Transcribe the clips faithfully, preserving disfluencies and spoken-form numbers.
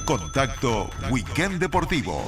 Contacto Weekend Deportivo.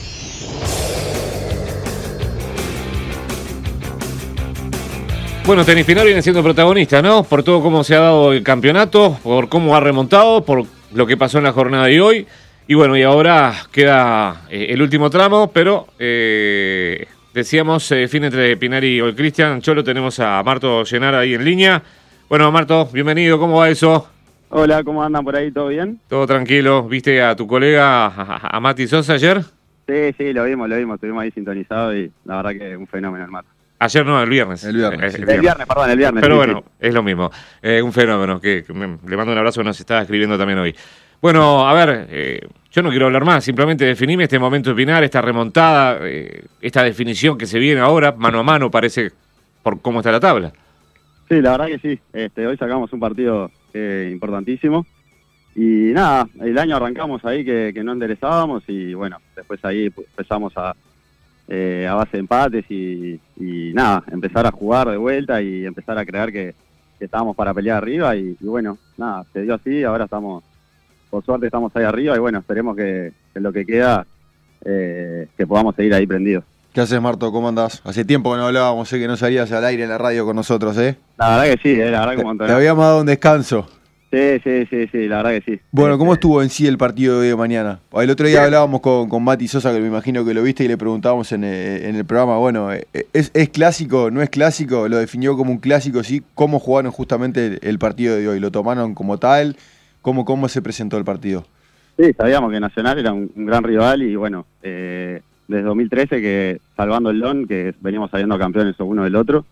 Bueno, Tenis Pinar viene siendo protagonista, ¿no? Por todo cómo se ha dado el campeonato, por cómo ha remontado, por lo que pasó en la jornada de hoy. Y bueno, y ahora queda eh, el último tramo, pero eh, decíamos, eh, fin entre Pinar y Old Christian. Cholo, tenemos a Marto Llenara ahí en línea. Bueno, Marto, bienvenido, ¿cómo va eso? Hola, ¿cómo andan por ahí? ¿Todo bien? Todo tranquilo. ¿Viste a tu colega, a, a Mati Sosa ayer? Sí, sí, lo vimos, lo vimos. Estuvimos ahí sintonizados y la verdad que un fenómeno el Mato. Ayer no, el viernes. El viernes. Eh, El, el viernes, perdón, el viernes. Pero sí, bueno, sí. es lo mismo. Eh, un fenómeno que, que me, le mando un abrazo que nos estaba escribiendo también hoy. Bueno, a ver, eh, yo no quiero hablar más, simplemente definime este momento de Pinar, esta remontada, eh, esta definición que se viene ahora, mano a mano, parece, por cómo está la tabla. Sí, la verdad que sí. Este, hoy sacamos un partido eh, importantísimo. Y nada, el año arrancamos ahí que, que no enderezábamos y bueno, después ahí empezamos a, eh, a base de empates y, y nada, empezar a jugar de vuelta y empezar a creer que, que estábamos para pelear arriba y, y bueno, nada, se dio así, ahora estamos, por suerte estamos ahí arriba y bueno, esperemos que, que lo que queda, eh, que podamos seguir ahí prendidos. ¿Qué haces, Marto? ¿Cómo andás? Hace tiempo que no hablábamos, sé que no salías al aire en la radio con nosotros, ¿eh? La verdad que sí, eh, la verdad que un montón. Te habíamos dado un descanso. Sí, sí, sí, sí, la verdad que sí. Bueno, ¿cómo Este, estuvo en sí el partido de hoy de mañana? El otro día Bien. hablábamos con, con Mati Sosa, que me imagino que lo viste, y le preguntábamos en, eh, en el programa, bueno, eh, ¿es, ¿es clásico? ¿No es clásico? Lo definió como un clásico, ¿sí? ¿Cómo jugaron justamente el, el partido de hoy? ¿Lo tomaron como tal? ¿Cómo, cómo se presentó el partido? Sí, sabíamos que Nacional era un, un gran rival y bueno, eh, desde dos mil trece que salvando el Don, que veníamos saliendo campeones uno del otro,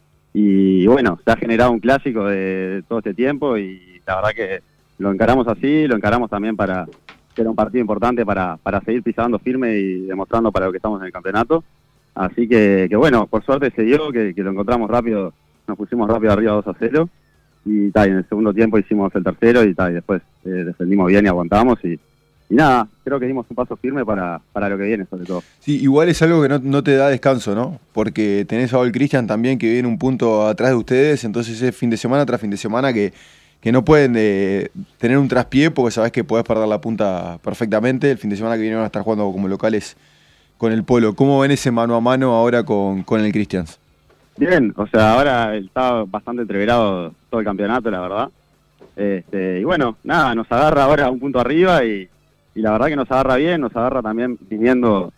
y bueno, se ha generado un clásico de, de todo este tiempo y la verdad que lo encaramos así, lo encaramos también para que era un partido importante para, para seguir pisando firme y demostrando para lo que estamos en el campeonato. Así que, que bueno, por suerte se dio, que, que lo encontramos rápido, nos pusimos rápido arriba dos a cero y, ta, y en el segundo tiempo hicimos el tercero y, ta, y después eh, defendimos bien y aguantamos y, y nada, creo que dimos un paso firme para, para lo que viene sobre todo. Sí, igual es algo que no, no te da descanso, ¿no? Porque tenés a Old Christian también que viene un punto atrás de ustedes, entonces es fin de semana tras fin de semana que, que no pueden eh, tener un traspié porque sabés que podés perder la punta perfectamente. El fin de semana que viene van a estar jugando como locales con el Polo. ¿Cómo ven ese mano a mano ahora con, con el Christians? Bien, o sea, ahora está bastante entreverado todo el campeonato, la verdad. Este, y bueno, nada, nos agarra ahora un punto arriba y, y la verdad que nos agarra bien, nos agarra también viniendo,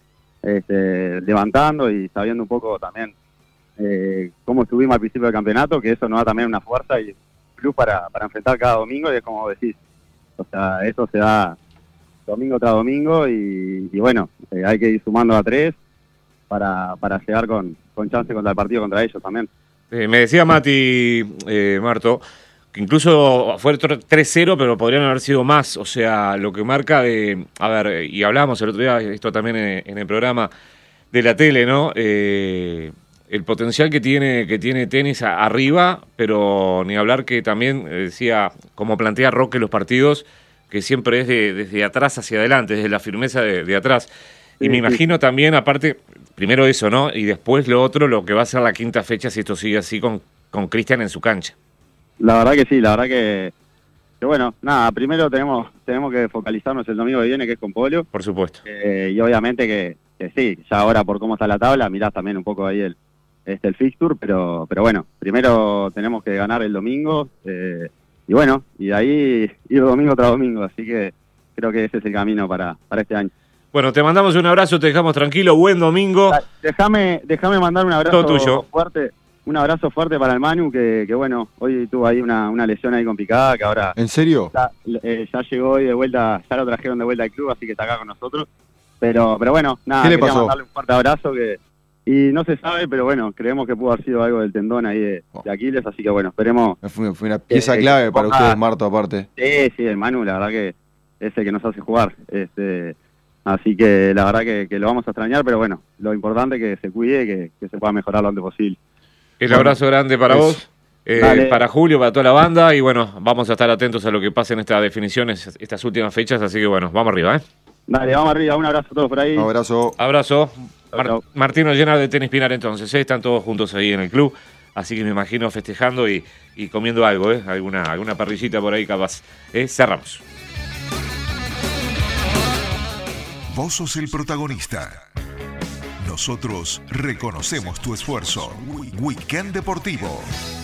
este, levantando y sabiendo un poco también eh, cómo estuvimos al principio del campeonato, que eso nos da también una fuerza y un club para, para enfrentar cada domingo y es como decís, o sea, eso se da domingo tras domingo y, y bueno, eh, hay que ir sumando a tres para, para llegar con, con chance contra el partido contra ellos también. Eh, me decía Mati, eh, Marto, que incluso fue tres cero, pero podrían haber sido más. O sea, lo que marca de... A ver, y hablábamos el otro día, esto también en, en el programa de la tele, ¿no? Eh, el potencial que tiene que tiene tenis a, arriba, pero ni hablar que también, eh, decía, como plantea Roque los partidos, que siempre es de, desde atrás hacia adelante, desde la firmeza de, de atrás. Y Sí, me sí. imagino también, aparte, primero eso, ¿no? Y después lo otro, lo que va a ser la quinta fecha, si esto sigue así, con, con Christian en su cancha. La verdad que sí, la verdad que, que bueno, nada, primero tenemos tenemos que focalizarnos el domingo que viene, que es con Polo, Por supuesto. eh, y obviamente que, que sí, ya ahora por cómo está la tabla, mirás también un poco ahí el este el fixture, pero pero bueno, primero tenemos que ganar el domingo, eh, y bueno, y de ahí ir domingo tras domingo, así que creo que ese es el camino para, para este año. Bueno, te mandamos un abrazo, te dejamos tranquilo, buen domingo. Ah, Déjame déjame mandar un abrazo Todo tuyo. fuerte, un abrazo fuerte para el Manu, que, que bueno, hoy tuvo ahí una, una lesión ahí complicada, que ahora ¿En serio? ya, eh, ya llegó hoy de vuelta, ya lo trajeron de vuelta al club, así que está acá con nosotros. Pero pero bueno, nada, ¿Qué le quería pasó? mandarle un fuerte abrazo que y no se sabe, pero bueno, creemos que pudo haber sido algo del tendón ahí de, de Aquiles, así que bueno, esperemos. Fue, fue una pieza Eh, clave que para ponga- ustedes, Marto, aparte. Sí, sí, el Manu, la verdad que es el que nos hace jugar. Este, así que la verdad que, que lo vamos a extrañar, pero bueno, lo importante es que se cuide y que, que se pueda mejorar lo antes posible. El abrazo grande para eso. vos, eh, Dale. para Julio, para toda la banda, y bueno, vamos a estar atentos a lo que pase en estas definiciones, estas últimas fechas, así que bueno, vamos arriba, ¿eh? Dale, vamos arriba, un abrazo a todos por ahí. Un abrazo. Abrazo. Mar- Chau, chau. Martino Llena de Tenis Pinar entonces, ¿eh? Están todos juntos ahí en el club, así que me imagino festejando y, y comiendo algo, ¿eh? Alguna, alguna parrillita por ahí capaz. ¿eh? Cerramos. Vos sos el protagonista. Nosotros reconocemos tu esfuerzo. Weekend Deportivo.